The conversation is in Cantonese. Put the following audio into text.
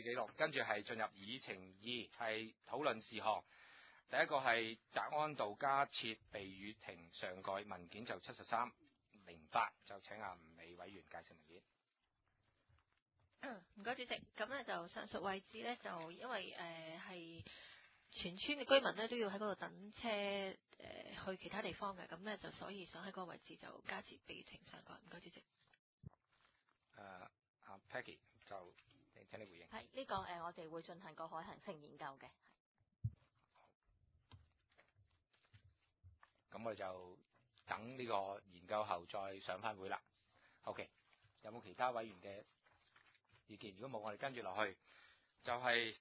記錄，跟住係進入議程二，係討論事項。第一個係澤安道加設避雨亭上蓋文件就7308，就請阿吳美委員介紹文件。 唔該主席，咁呢就上述位置呢，就因為係全村嘅居民呢都要喺嗰度等車去其他地方嘅，咁呢就所以想喺嗰個位置就加設避雨亭上蓋。唔該主席。 阿 Peggy 就請你回應。 係呢個我哋會進行個可行性研究嘅。 咁我哋就等呢個研究後再上返會啦。OK， 有冇其他委員嘅意見？如果冇，我哋跟住落去就係